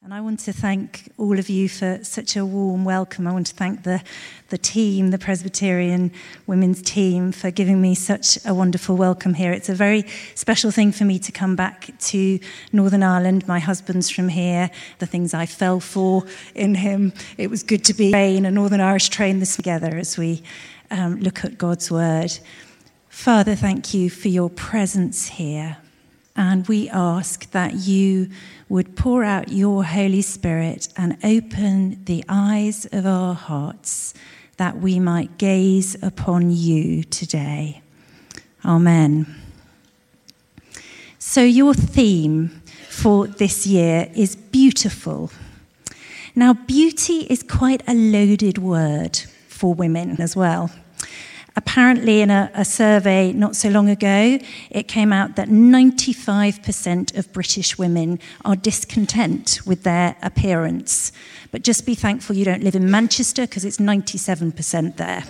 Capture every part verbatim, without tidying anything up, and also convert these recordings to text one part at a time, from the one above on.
And I want to thank all of you for such a warm welcome. I want to thank the, the team, the Presbyterian Women's team, for giving me such a wonderful welcome here. It's a very special thing for me to come back to Northern Ireland. My husband's from here, the things I fell for in him. It was good to be train, a Northern Irish train this together as we um, look at God's word. Father, thank you for your presence here. And we ask that you would pour out your Holy Spirit and open the eyes of our hearts that we might gaze upon you today. Amen. So your theme for this year is beautiful. Now, beauty is quite a loaded word for women as well. Apparently, in a, a survey not so long ago, it came out that ninety-five percent of British women are discontent with their appearance. But just be thankful you don't live in Manchester, because it's ninety-seven percent there.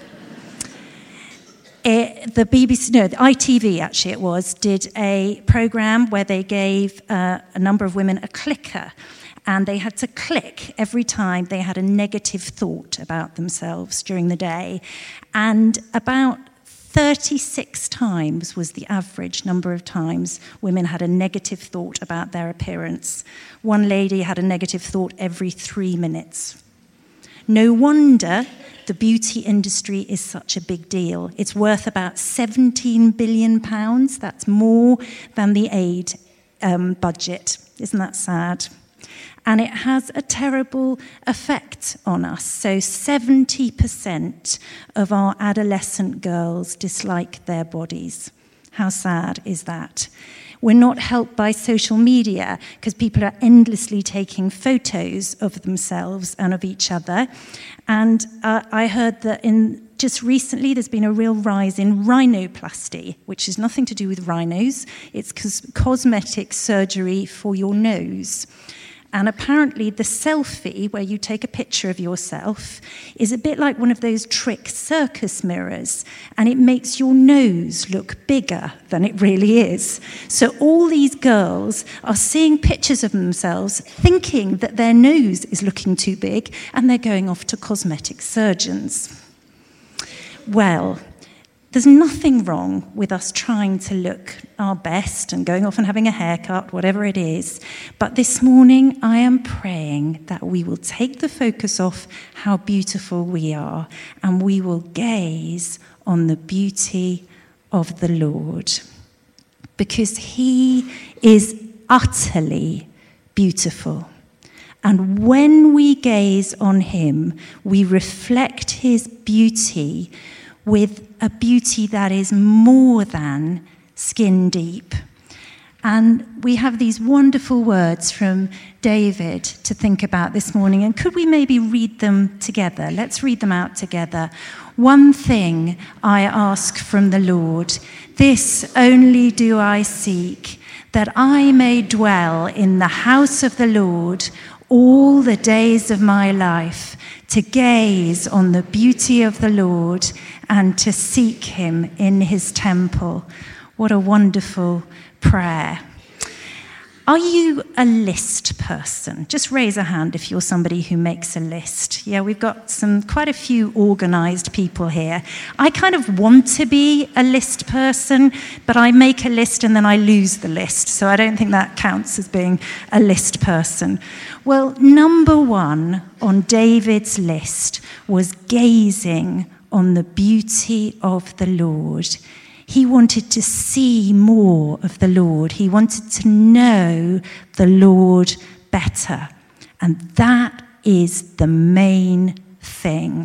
It, the B B C, no, the I T V actually it was, did a programme where they gave uh, a number of women a clicker. And they had to click every time they had a negative thought about themselves during the day. And about thirty-six times was the average number of times women had a negative thought about their appearance. One lady had a negative thought every three minutes. No wonder the beauty industry is such a big deal. It's worth about seventeen billion pounds. That's more than the aid um, budget. Isn't that sad? And it has a terrible effect on us. So seventy percent of our adolescent girls dislike their bodies. How sad is that? We're not helped by social media because people are endlessly taking photos of themselves and of each other. And uh, I heard that in just recently there's been a real rise in rhinoplasty, which has nothing to do with rhinos. It's cos- cosmetic surgery for your nose. And apparently the selfie, where you take a picture of yourself, is a bit like one of those trick circus mirrors, and it makes your nose look bigger than it really is. So all these girls are seeing pictures of themselves, thinking that their nose is looking too big, and they're going off to cosmetic surgeons. Well, there's nothing wrong with us trying to look our best and going off and having a haircut, whatever it is. But this morning, I am praying that we will take the focus off how beautiful we are, and we will gaze on the beauty of the Lord. Because he is utterly beautiful. And when we gaze on him, we reflect his beauty with a beauty that is more than skin deep. And we have these wonderful words from David to think about this morning. And could we maybe read them together? Let's read them out together. One thing I ask from the Lord, this only do I seek, that I may dwell in the house of the Lord all the days of my life, to gaze on the beauty of the Lord and to seek him in his temple. What a wonderful prayer. Are you a list person? Just raise a hand if you're somebody who makes a list. Yeah, we've got some quite a few organised people here. I kind of want to be a list person, but I make a list and then I lose the list. So I don't think that counts as being a list person. Well, number one on David's list was gazing on the beauty of the Lord. He wanted to see more of the Lord. He wanted to know the Lord better. And that is the main thing.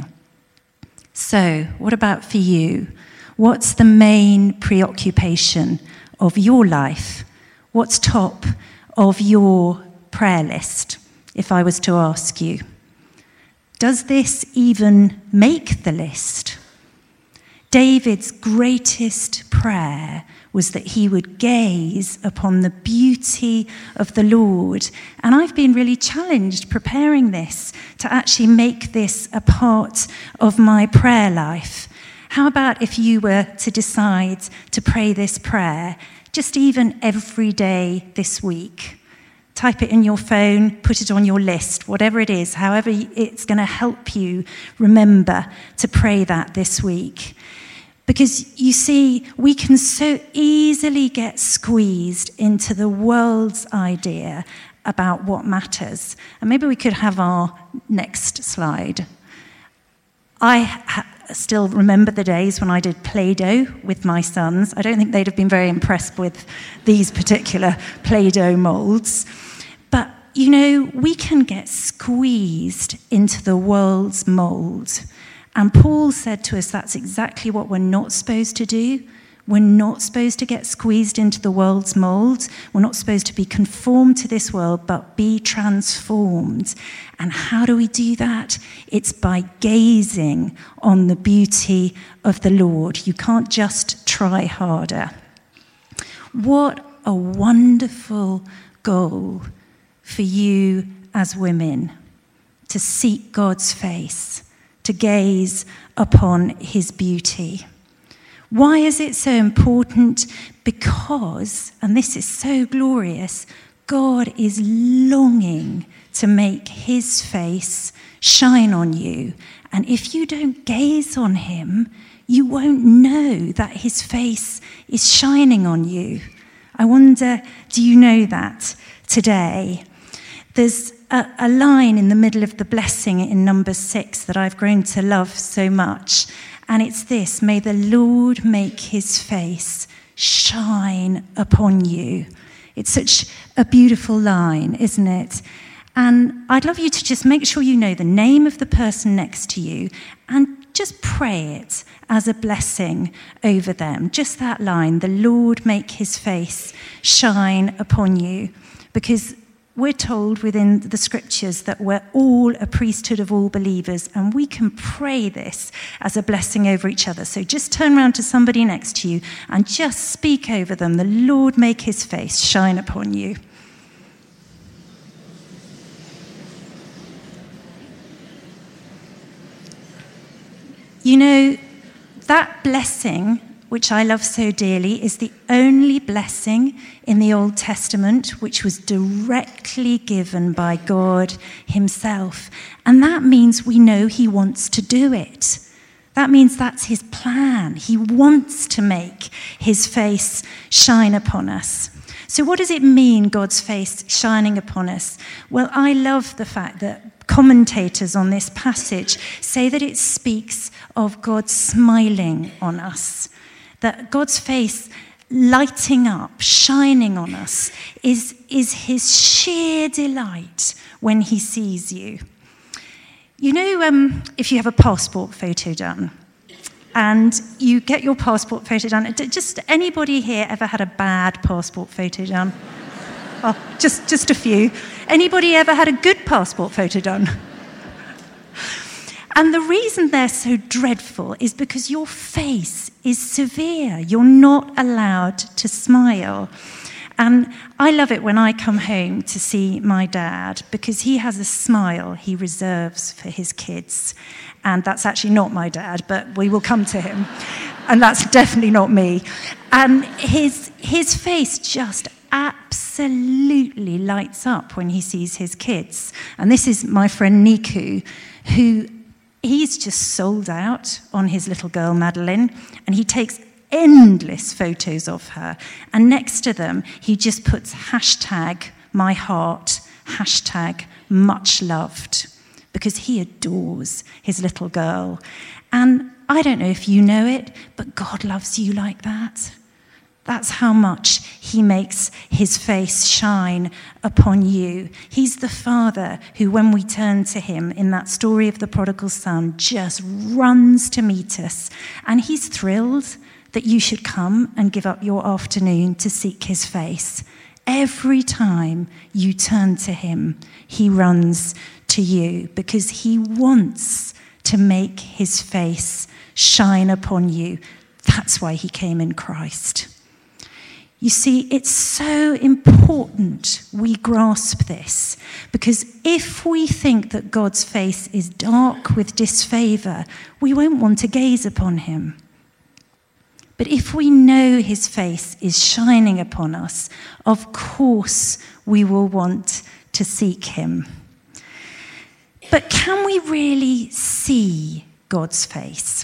So, what about for you? What's the main preoccupation of your life? What's top of your prayer list, if I was to ask you? Does this even make the list? David's greatest prayer was that he would gaze upon the beauty of the Lord. And I've been really challenged preparing this to actually make this a part of my prayer life. How about if you were to decide to pray this prayer just even every day this week? Type it in your phone, put it on your list, whatever it is, however it's going to help you remember to pray that this week. Because you see, we can so easily get squeezed into the world's idea about what matters. And maybe we could have our next slide. I ha- still remember the days when I did Play-Doh with my sons. I don't think they'd have been very impressed with these particular Play-Doh molds. But, you know, we can get squeezed into the world's mold. And Paul said to us that's exactly what we're not supposed to do. We're not supposed to get squeezed into the world's mold. We're not supposed to be conformed to this world, but be transformed. And how do we do that? It's by gazing on the beauty of the Lord. You can't just try harder. What a wonderful goal for you as women, to seek God's face, to gaze upon his beauty. Why is it so important? Because, and this is so glorious, God is longing to make his face shine on you. And if you don't gaze on him, you won't know that his face is shining on you. I wonder, do you know that today? There's a, a line in the middle of the blessing in number six that I've grown to love so much. And it's this: may the Lord make his face shine upon you. It's such a beautiful line, isn't it? And I'd love you to just make sure you know the name of the person next to you and just pray it as a blessing over them. Just that line, the Lord make his face shine upon you. Because we're told within the scriptures that we're all a priesthood of all believers, and we can pray this as a blessing over each other. So just turn around to somebody next to you and just speak over them. The Lord make his face shine upon you. You know, that blessing, which I love so dearly, is the only blessing in the Old Testament which was directly given by God himself. And that means we know he wants to do it. That means that's his plan. He wants to make his face shine upon us. So what does it mean, God's face shining upon us? Well, I love the fact that commentators on this passage say that it speaks of God smiling on us. That God's face lighting up, shining on us, is, is his sheer delight when he sees you. You know, um, if you have a passport photo done, and you get your passport photo done, just anybody here ever had a bad passport photo done? Oh, just, just a few. Anybody ever had a good passport photo done? And the reason they're so dreadful is because your face is severe. You're not allowed to smile. And I love it when I come home to see my dad, because he has a smile he reserves for his kids. And that's actually not my dad, but we will come to him. And that's definitely not me. And his, his face just absolutely lights up when he sees his kids. And this is my friend Niku, who he's just sold out on his little girl, Madeline, and he takes endless photos of her. And next to them, he just puts hashtag my heart, hashtag much loved, because he adores his little girl. And I don't know if you know it, but God loves you like that. That's how much he makes his face shine upon you. He's the Father who, when we turn to him in that story of the prodigal son, just runs to meet us. And he's thrilled that you should come and give up your afternoon to seek his face. Every time you turn to him, he runs to you because he wants to make his face shine upon you. That's why he came in Christ. You see, it's so important we grasp this, because if we think that God's face is dark with disfavor, we won't want to gaze upon him. But if we know his face is shining upon us, of course we will want to seek him. But can we really see God's face?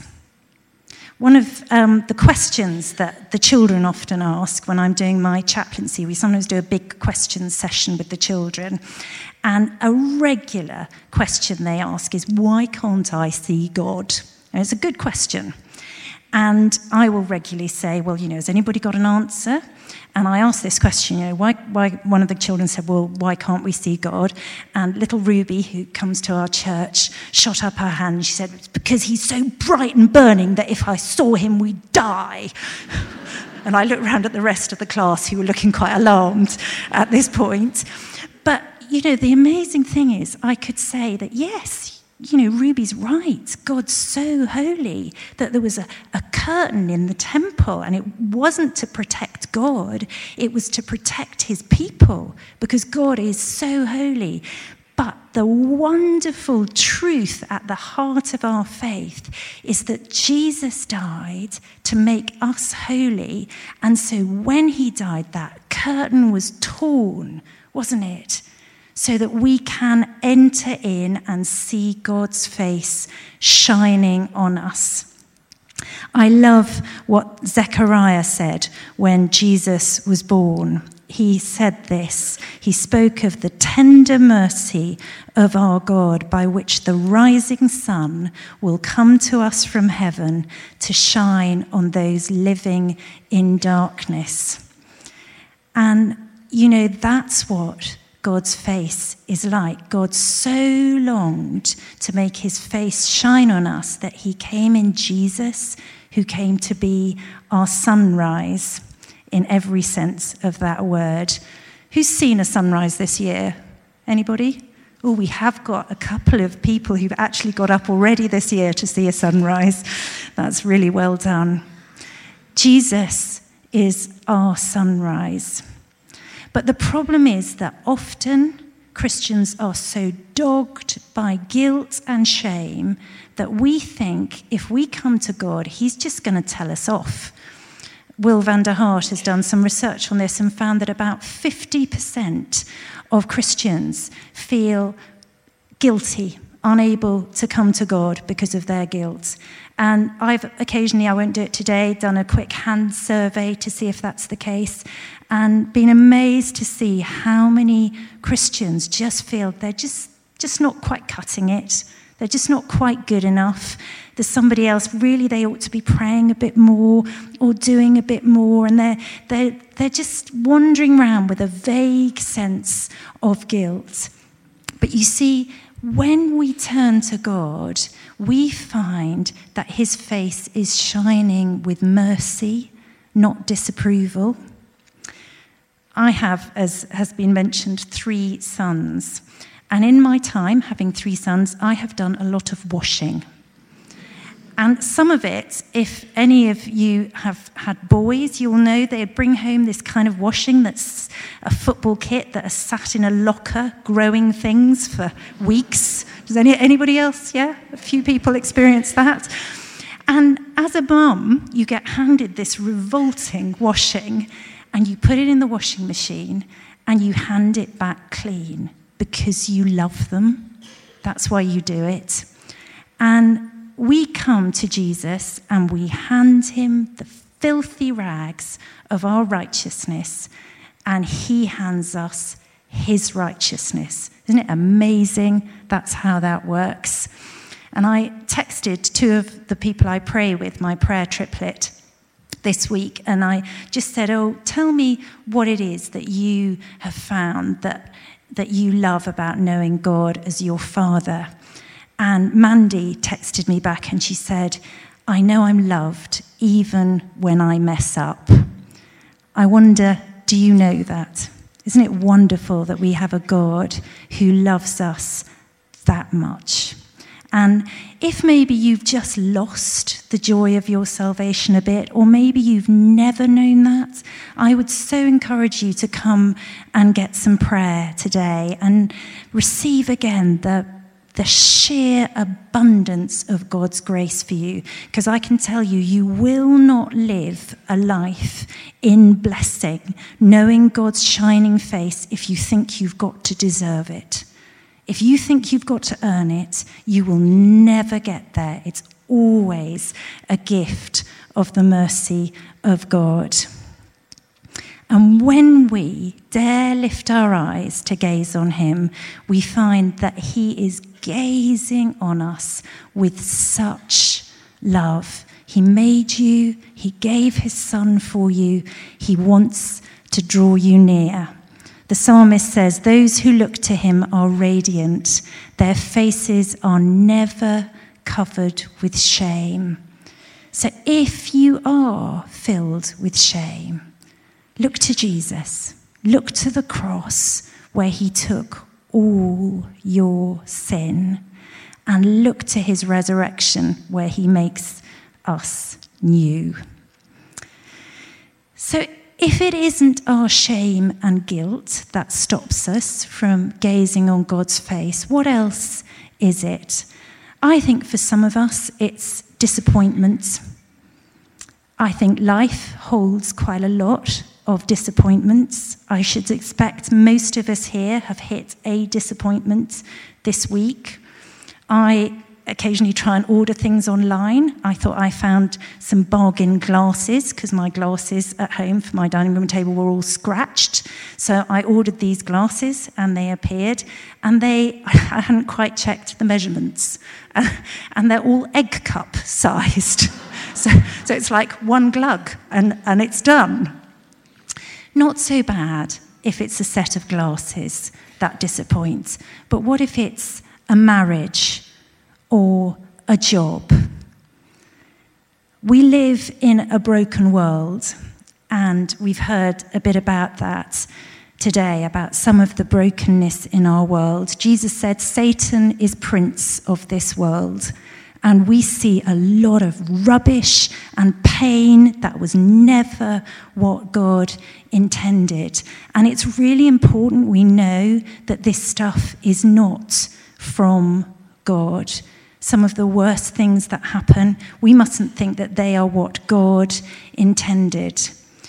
One of um, the questions that the children often ask when I'm doing my chaplaincy, we sometimes do a big question session with the children, and a regular question they ask is, why can't I see God? And it's a good question. And I will regularly say, well, you know, has anybody got an answer? And I asked this question, you know, why, why, one of the children said, well, why can't we see God? And little Ruby, who comes to our church, shot up her hand. She said, it's because he's so bright and burning that if I saw him, we'd die. And I looked around at the rest of the class who were looking quite alarmed at this point. But, you know, the amazing thing is I could say that, yes, you know, Ruby's right. God's so holy that there was a, a curtain in the temple, and it wasn't to protect God, it was to protect his people, because God is so holy. But the wonderful truth at the heart of our faith is that Jesus died to make us holy, and so when he died, that curtain was torn, wasn't it? So that we can enter in and see God's face shining on us. I love what Zechariah said when Jesus was born. He said this. He spoke of the tender mercy of our God, by which the rising sun will come to us from heaven to shine on those living in darkness. And, you know, that's what God's face is like. God so longed to make his face shine on us that he came in Jesus, who came to be our sunrise in every sense of that word. Who's seen a sunrise this year? Anybody? Oh, we have got a couple of people who've actually got up already this year to see a sunrise. That's really well done. Jesus is our sunrise. But the problem is that often Christians are so dogged by guilt and shame that we think if we come to God, he's just going to tell us off. Will van der Hart has done some research on this and found that about fifty percent of Christians feel guilty, unable to come to God because of their guilt. And I've occasionally, I won't do it today, done a quick hand survey to see if that's the case, and been amazed to see how many Christians just feel they're just, just not quite cutting it. They're just not quite good enough. There's somebody else, really they ought to be praying a bit more or doing a bit more, and they're, they're, they're just wandering around with a vague sense of guilt. But you see, when we turn to God, we find that his face is shining with mercy, not disapproval. I have, as has been mentioned, three sons. And in my time, having three sons, I have done a lot of washing. And some of it, if any of you have had boys, you'll know they bring home this kind of washing that's a football kit that has sat in a locker growing things for weeks. Does any, anybody else, yeah? A few people experience that. And as a mum, you get handed this revolting washing and you put it in the washing machine and you hand it back clean because you love them. That's why you do it. And we come to Jesus and we hand him the filthy rags of our righteousness, and he hands us his righteousness. Isn't it amazing? That's how that works. And I texted two of the people I pray with, my prayer triplet, this week, and I just said, oh, tell me what it is that you have found that, that you love about knowing God as your Father. And Mandy texted me back and she said, I know I'm loved even when I mess up. I wonder, do you know that? Isn't it wonderful that we have a God who loves us that much? And if maybe you've just lost the joy of your salvation a bit, or maybe you've never known that, I would so encourage you to come and get some prayer today and receive again the the sheer abundance of God's grace for you. Because I can tell you, you will not live a life in blessing, knowing God's shining face, if you think you've got to deserve it. If you think you've got to earn it, you will never get there. It's always a gift of the mercy of God. And when we dare lift our eyes to gaze on him, we find that he is gazing on us with such love. He made you, he gave his son for you, he wants to draw you near. The psalmist says, those who look to him are radiant, their faces are never covered with shame. So if you are filled with shame, look to Jesus. Look to the cross where he took all your sin. And look to his resurrection where he makes us new. So if it isn't our shame and guilt that stops us from gazing on God's face, what else is it? I think for some of us it's disappointment. I think life holds quite a lot of disappointments. I should expect most of us here have hit a disappointment this week. I occasionally try and order things online. I thought I found some bargain glasses because my glasses at home for my dining room table were all scratched. So I ordered these glasses and they appeared, and they, I hadn't quite checked the measurements, and they're all egg cup sized. So, so it's like one glug and, and it's done. Not so bad if it's a set of glasses that disappoints, but what if it's a marriage or a job? We live in a broken world, and we've heard a bit about that today, about some of the brokenness in our world. Jesus said Satan is prince of this world, and we see a lot of rubbish and pain that was never what God intended. And it's really important we know that this stuff is not from God. Some of the worst things that happen, we mustn't think that they are what God intended.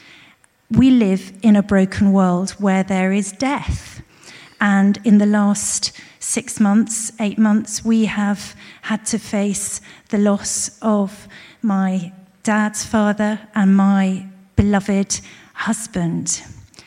We live in a broken world where there is death. And in the last six months, eight months, we have had to face the loss of my dad's father and my beloved husband.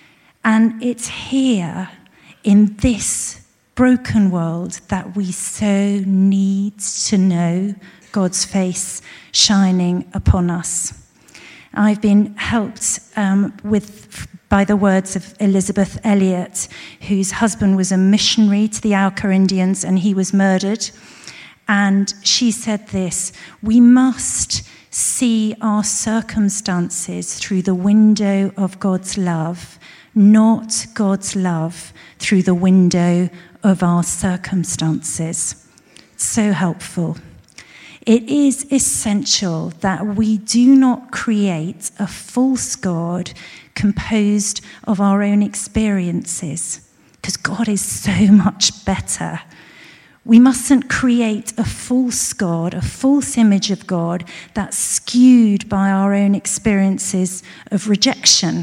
And it's here in this broken world that we so need to know God's face shining upon us. I've been helped um, with by the words of Elizabeth Elliot, whose husband was a missionary to the Auca Indians and he was murdered. And she said this: we must see our circumstances through the window of God's love, not God's love through the window of our circumstances. So helpful. It is essential that we do not create a false God composed of our own experiences, because God is so much better. We mustn't create a false God, a false image of God that's skewed by our own experiences of rejection.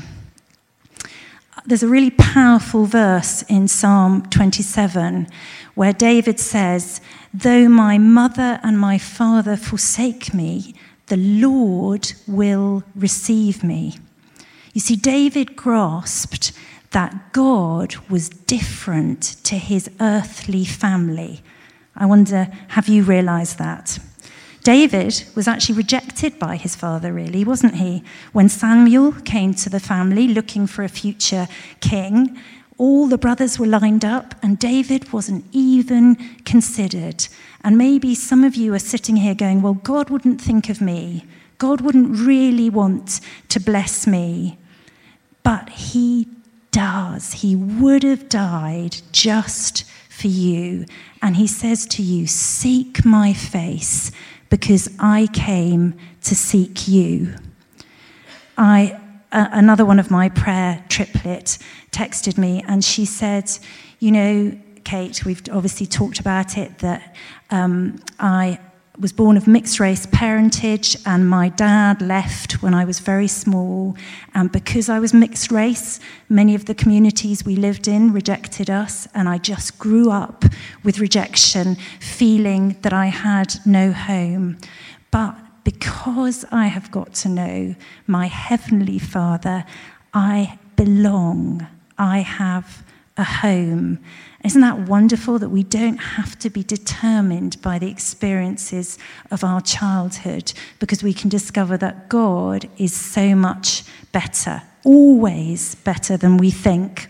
There's a really powerful verse in Psalm twenty-seven where David says, though my mother and my father forsake me, the Lord will receive me. You see, David grasped that God was different to his earthly family. I wonder, have you realized that? David was actually rejected by his father, really, wasn't he? When Samuel came to the family looking for a future king, all the brothers were lined up and David wasn't even considered. And maybe some of you are sitting here going, well, God wouldn't think of me. God wouldn't really want to bless me. But he does. He would have died just for you. And he says to you, seek my face, because I came to seek you. I, uh, another one of my prayer triplet texted me, and she said, you know, Kate, we've obviously talked about it, that um, I was born of mixed race parentage, and my dad left when I was very small. And because I was mixed race, many of the communities we lived in rejected us, and I just grew up with rejection, feeling that I had no home. But because I have got to know my Heavenly Father, I belong. I have a home. Isn't that wonderful that we don't have to be determined by the experiences of our childhood, because we can discover that God is so much better, always better than we think.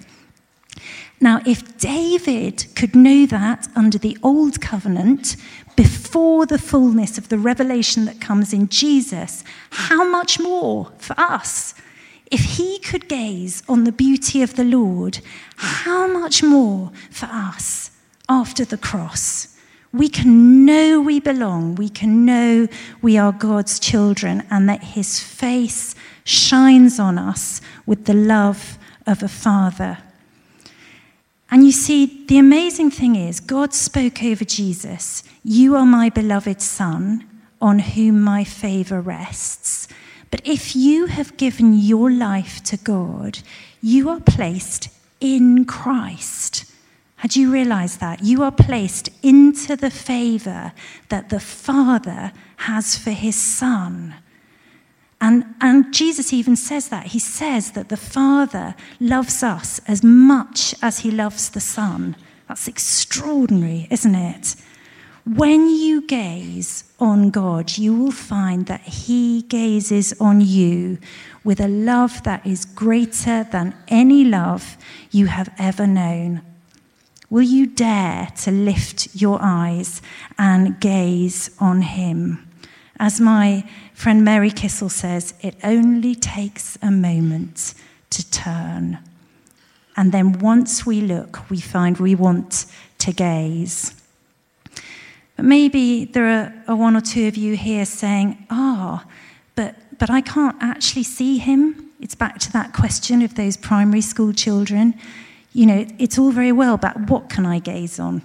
Now, if David could know that under the old covenant, before the fullness of the revelation that comes in Jesus, how much more for us? If he could gaze on the beauty of the Lord, how much more for us after the cross? We can know we belong. We can know we are God's children, and that his face shines on us with the love of a father. And you see, the amazing thing is, God spoke over Jesus, "You are my beloved Son, on whom my favor rests." But if you have given your life to God, you are placed in Christ. Had you realized that? You are placed into the favor that the Father has for his Son. And, and Jesus even says that. He says that the Father loves us as much as he loves the Son. That's extraordinary, isn't it? When you gaze on God, you will find that he gazes on you with a love that is greater than any love you have ever known. Will you dare to lift your eyes and gaze on him? As my friend Mary Kissel says, it only takes a moment to turn. And then once we look, we find we want to gaze. But maybe there are, are one or two of you here saying, ah, oh, but, but I can't actually see him. It's back to that question of those primary school children. You know, it's all very well, but what can I gaze on?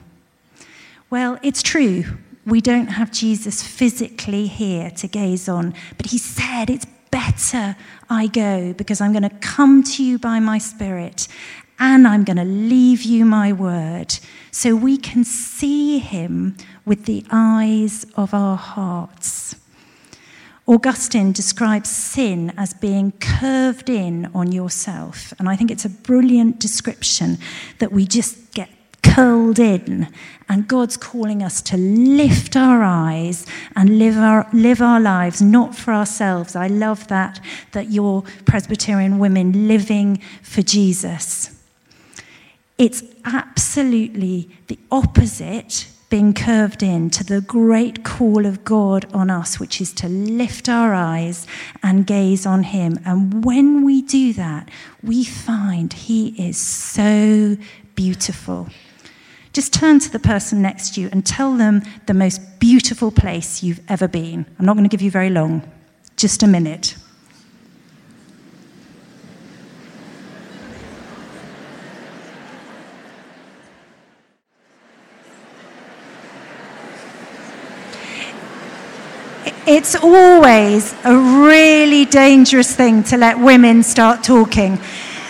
Well, it's true. We don't have Jesus physically here to gaze on, but he said, it's better I go, because I'm going to come to you by my Spirit, and I'm going to leave you my word, so we can see him with the eyes of our hearts. Augustine describes sin as being curved in on yourself, and I think it's a brilliant description, that we just get curled in, and God's calling us to lift our eyes and live our live our lives not for ourselves. I love that, that you're Presbyterian women living for Jesus. It's absolutely the opposite, being curved in, to the great call of God on us, which is to lift our eyes and gaze on him. And when we do that, we find he is so beautiful. Just turn to the person next to you and tell them the most beautiful place you've ever been. I'm not going to give you very long, just a minute. It's always a really dangerous thing to let women start talking.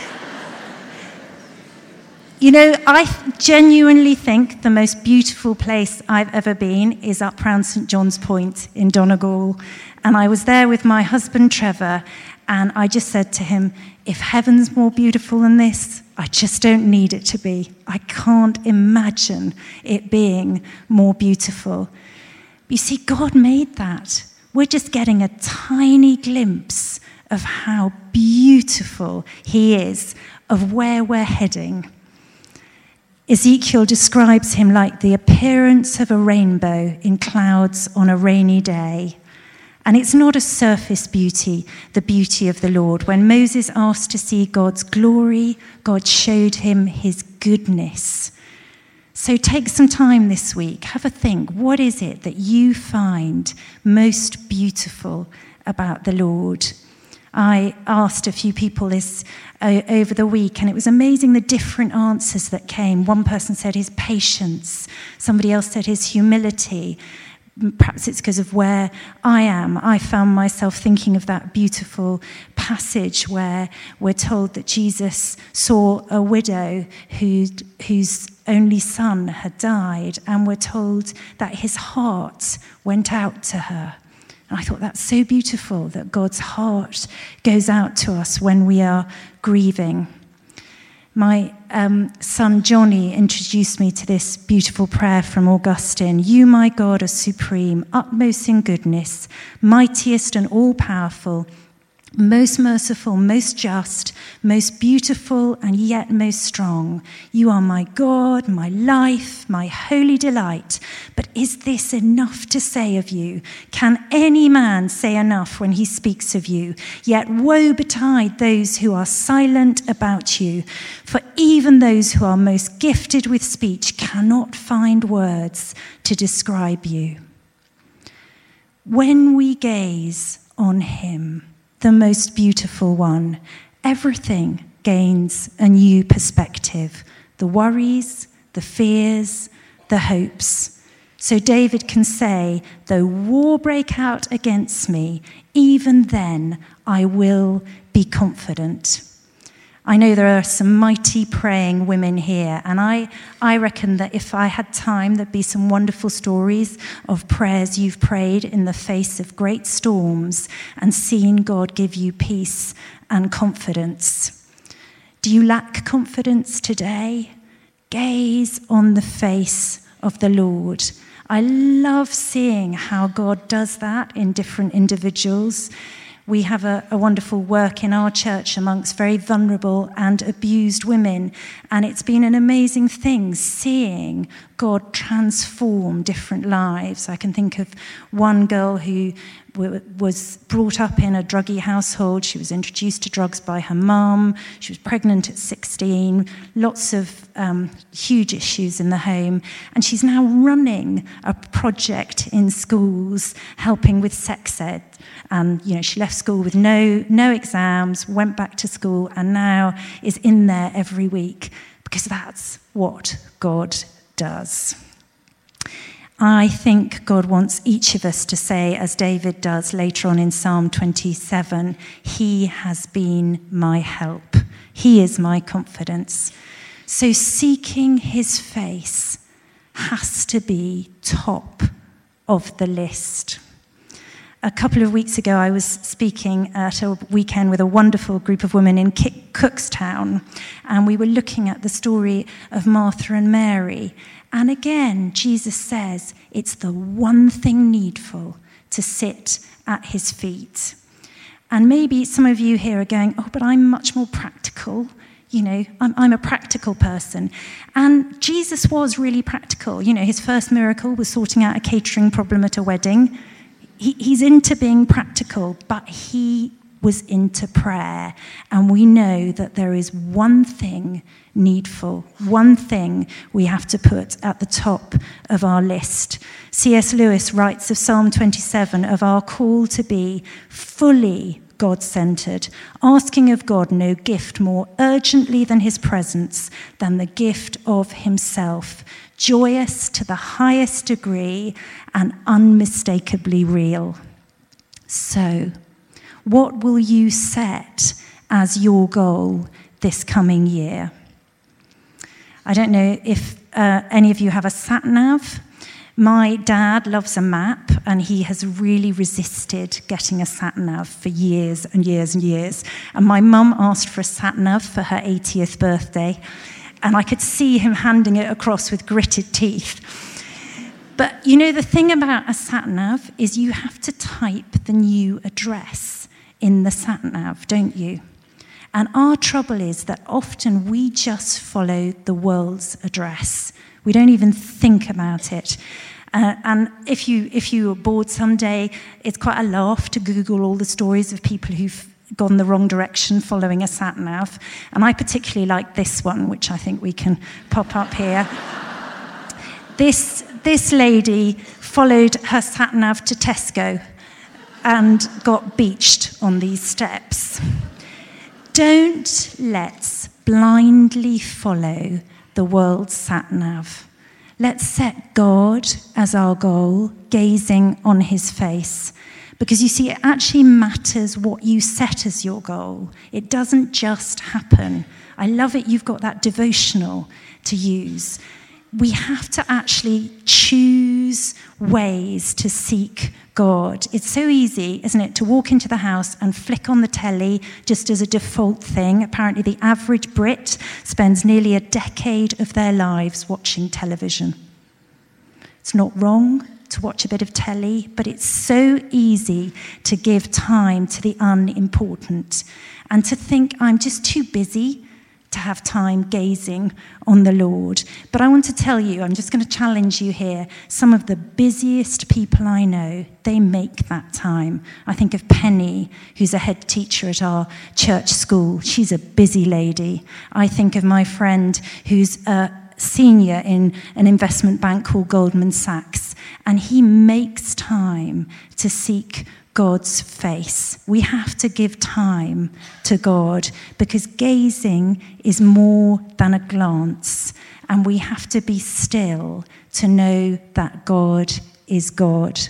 You know, I genuinely think the most beautiful place I've ever been is up round St John's Point in Donegal. And I was there with my husband, Trevor, and I just said to him, if heaven's more beautiful than this, I just don't need it to be. I can't imagine it being more beautiful. You see, God made that. We're just getting a tiny glimpse of how beautiful he is, of where we're heading. Ezekiel describes him like the appearance of a rainbow in clouds on a rainy day. And it's not a surface beauty, the beauty of the Lord. When Moses asked to see God's glory, God showed him his goodness. So take some time this week, have a think. What is it that you find most beautiful about the Lord? I asked a few people this uh, over the week, and it was amazing the different answers that came. One person said his patience. Somebody else said his humility. Perhaps it's because of where I am. I found myself thinking of that beautiful passage where we're told that Jesus saw a widow who, whose only son had died, and we're told that his heart went out to her. And I thought that's so beautiful, that God's heart goes out to us when we are grieving. My um, son Johnny introduced me to this beautiful prayer from Augustine. You, my God, are supreme, utmost in goodness, mightiest and all-powerful, most merciful, most just, most beautiful, and yet most strong. You are my God, my life, my holy delight. But is this enough to say of you? Can any man say enough when he speaks of you? Yet woe betide those who are silent about you. For even those who are most gifted with speech cannot find words to describe you. When we gaze on him, the most beautiful one, everything gains a new perspective. The worries, the fears, the hopes. So David can say, though war break out against me, even then I will be confident. I know there are some mighty praying women here, and I, I reckon that if I had time, there'd be some wonderful stories of prayers you've prayed in the face of great storms and seen God give you peace and confidence. Do you lack confidence today? Gaze on the face of the Lord. I love seeing how God does that in different individuals. We have a, a wonderful work in our church amongst very vulnerable and abused women, and it's been an amazing thing seeing God transform different lives. I can think of one girl who w- was brought up in a druggy household. She was introduced to drugs by her mum. She was pregnant at sixteen, lots of um, huge issues in the home, and she's now running a project in schools helping with sex ed. And, you know, she left school with no no exams, went back to school, and now is in there every week because that's what God does. I think God wants each of us to say, as David does later on in Psalm twenty-seven, He has been my help. He is my confidence. So seeking His face has to be top of the list. A couple of weeks ago, I was speaking at a weekend with a wonderful group of women in Cookstown, and we were looking at the story of Martha and Mary. And again, Jesus says it's the one thing needful to sit at his feet. And maybe some of you here are going, oh, but I'm much more practical. You know, I'm, I'm a practical person. And Jesus was really practical. You know, his first miracle was sorting out a catering problem at a wedding. He, he's into being practical, but he was into prayer. And we know that there is one thing needful, one thing we have to put at the top of our list. C S Lewis writes of Psalm twenty-seven of our call to be fully God-centered, asking of God no gift more urgently than his presence, than the gift of himself, joyous to the highest degree and unmistakably real. So, what will you set as your goal this coming year? I don't know if uh, any of you have a sat-nav. My dad loves a map, and he has really resisted getting a sat-nav for years and years and years. And my mum asked for a sat-nav for her eightieth birthday, and I could see him handing it across with gritted teeth. But you know, the thing about a sat-nav is you have to type the new address in the sat-nav, don't you? And our trouble is that often we just follow the world's address. We don't even think about it. Uh, and if you if you are bored someday, it's quite a laugh to Google all the stories of people who've gone the wrong direction following a sat-nav. And I particularly like this one, which I think we can pop up here. this, this lady followed her sat-nav to Tesco. and got beached on these steps. Don't let's blindly follow the world's sat-nav. Let's set God as our goal, gazing on his face. Because you see, it actually matters what you set as your goal. It doesn't just happen. I love it you've got that devotional to use. We have to actually choose ways to seek God. It's so easy, isn't it, to walk into the house and flick on the telly just as a default thing. Apparently the average Brit spends nearly a decade of their lives watching television. It's not wrong to watch a bit of telly, but it's so easy to give time to the unimportant and to think, I'm just too busy to have time gazing on the Lord. But I want to tell you, I'm just going to challenge you here, some of the busiest people I know, they make that time. I think of Penny, who's a head teacher at our church school. She's a busy lady. I think of my friend who's a senior in an investment bank called Goldman Sachs, and he makes time to seek God's face. We have to give time to God because gazing is more than a glance, and we have to be still to know that God is God.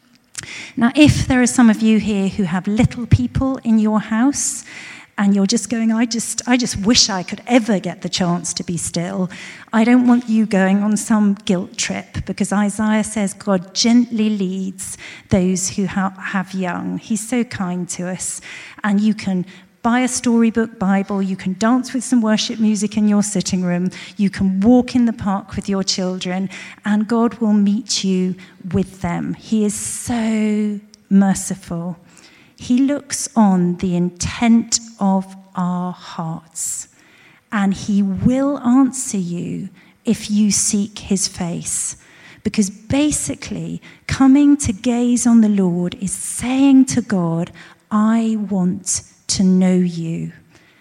Now, if there are some of you here who have little people in your house, and you're just going, I just I just wish I could ever get the chance to be still. I don't want you going on some guilt trip, because Isaiah says God gently leads those who ha- have young. He's so kind to us. And you can buy a storybook Bible, you can dance with some worship music in your sitting room, you can walk in the park with your children, and God will meet you with them. He is so merciful. He looks on the intent of our hearts, and he will answer you if you seek his face. Because basically, coming to gaze on the Lord is saying to God, I want to know you.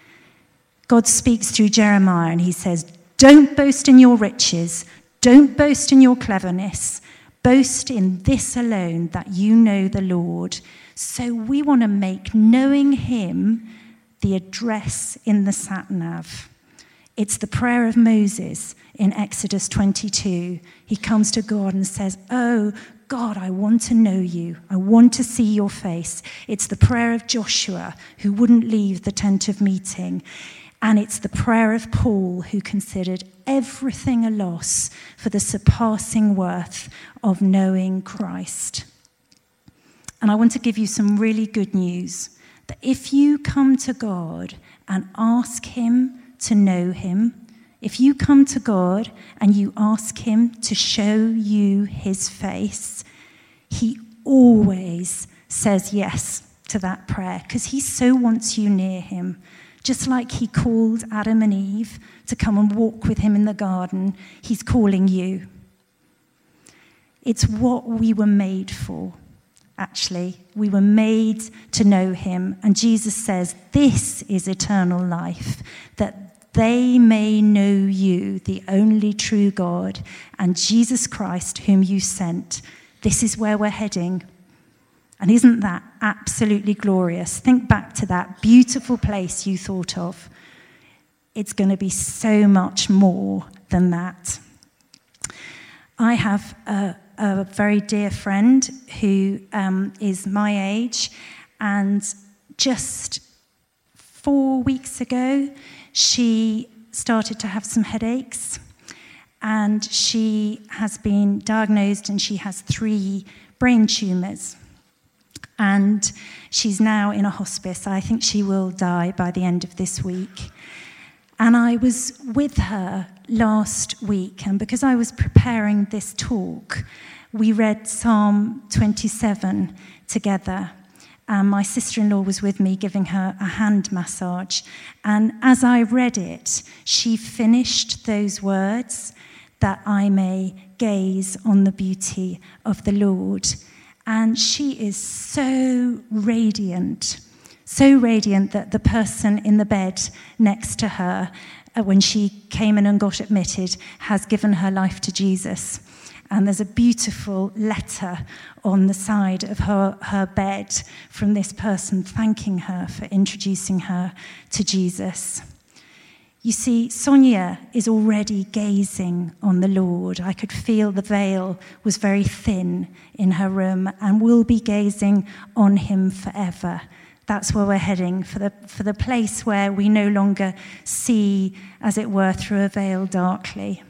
God speaks through Jeremiah, and he says, don't boast in your riches, don't boast in your cleverness, boast in this alone, that you know the Lord. So we want to make knowing him the address in the sat-nav. It's the prayer of Moses in Exodus twenty-two. He comes to God and says, oh, God, I want to know you. I want to see your face. It's the prayer of Joshua, who wouldn't leave the tent of meeting. And it's the prayer of Paul, who considered everything a loss for the surpassing worth of knowing Christ. And I want to give you some really good news, that if you come to God and ask him to know him, if you come to God and you ask him to show you his face, he always says yes to that prayer, because he so wants you near him. Just like he called Adam and Eve to come and walk with him in the garden, he's calling you. It's what we were made for. Actually, we were made to know him. And Jesus says, this is eternal life, that they may know you, the only true God, and Jesus Christ, whom you sent. This is where we're heading. And isn't that absolutely glorious? Think back to that beautiful place you thought of. It's going to be so much more than that. I have a a very dear friend who um, is my age, and just four weeks ago, she started to have some headaches, and she has been diagnosed, and she has three brain tumours, and she's now in a hospice. I think she will die by the end of this week. And I was with her last week, and because I was preparing this talk, we read Psalm twenty-seven together. And my sister-in-law was with me giving her a hand massage. And as I read it, she finished those words, that I may gaze on the beauty of the Lord. And she is so radiant. So radiant that the person in the bed next to her, uh, when she came in and got admitted, has given her life to Jesus. And there's a beautiful letter on the side of her, her bed from this person thanking her for introducing her to Jesus. You see, Sonia is already gazing on the Lord. I could feel the veil was very thin in her room, and will be gazing on him forever. That's where we're heading, for the, for the place where we no longer see, as it were, through a veil darkly.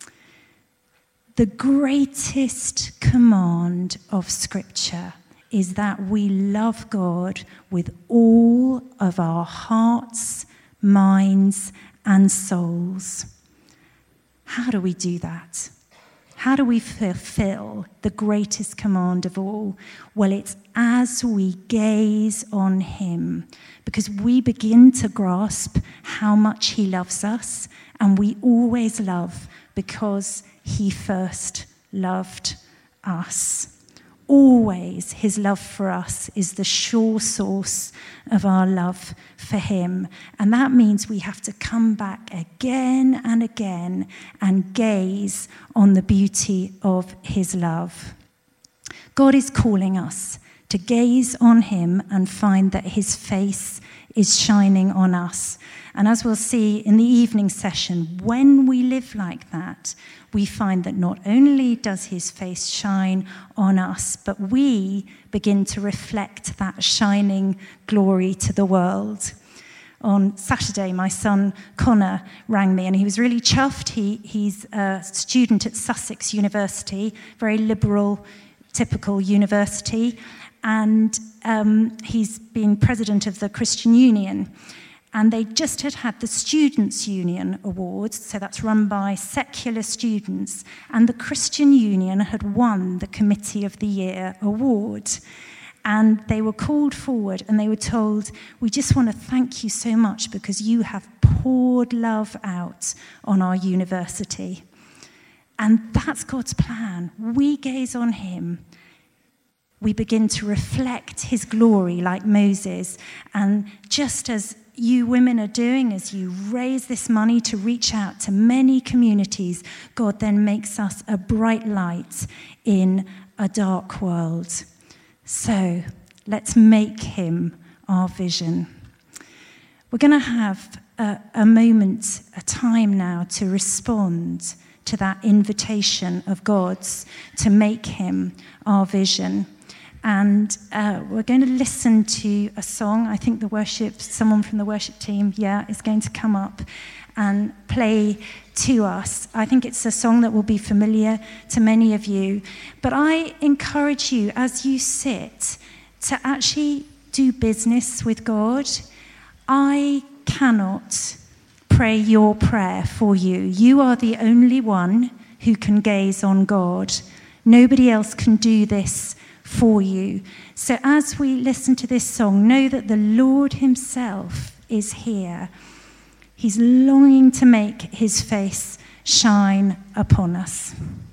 The greatest command of Scripture is that we love God with all of our hearts, minds, and souls. How do we do that? How do we fulfill the greatest command of all? Well, it's as we gaze on him, because we begin to grasp how much he loves us, and we always love because he first loved us. Always, his love for us is the sure source of our love for him. And that means we have to come back again and again and gaze on the beauty of his love. God is calling us to gaze on him and find that his face is shining on us. And as we'll see in the evening session, when we live like that, we find that not only does his face shine on us, but we begin to reflect that shining glory to the world. On Saturday, my son Connor rang me, and he was really chuffed. He, he's a student at Sussex University, very liberal, typical university, and um, he's been president of the Christian Union. And they just had had the Students' Union Awards, so that's run by secular students, and the Christian Union had won the Committee of the Year award. And they were called forward and they were told, we just want to thank you so much because you have poured love out on our university. And that's God's plan. We gaze on him. We begin to reflect his glory like Moses. And just as you women are doing, as you raise this money to reach out to many communities, God then makes us a bright light in a dark world. So let's make him our vision. We're going to have a, a moment, a time now to respond to that invitation of God's to make him our vision. And uh, we're going to listen to a song. I think the worship, someone from the worship team, yeah, is going to come up and play to us. I think it's a song that will be familiar to many of you. But I encourage you, as you sit, to actually do business with God. I cannot pray your prayer for you. You are the only one who can gaze on God. Nobody else can do this for you. So as we listen to this song, know that the Lord himself is here. He's longing to make his face shine upon us.